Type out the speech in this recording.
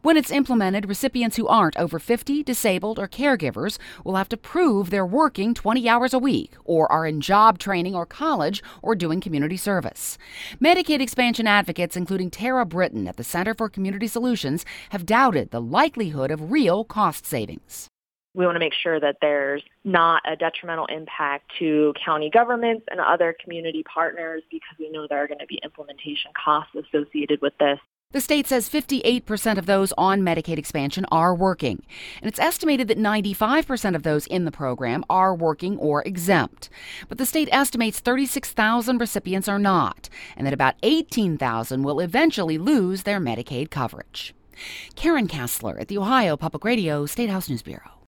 When it's implemented, recipients who aren't over 50, disabled, or caregivers will have to prove they're working 20 hours a week or are in job training or college or doing community service. Medicaid expansion advocates, including Tara Britton at the Center for Community Solutions, have doubted the likelihood of real cost savings. We want to make sure that there's not a detrimental impact to county governments and other community partners because we know there are going to be implementation costs associated with this. The state says 58% of those on Medicaid expansion are working, and it's estimated that 95% of those in the program are working or exempt. But the state estimates 36,000 recipients are not, and that about 18,000 will eventually lose their Medicaid coverage. Karen Kassler at the Ohio Public Radio State House News Bureau.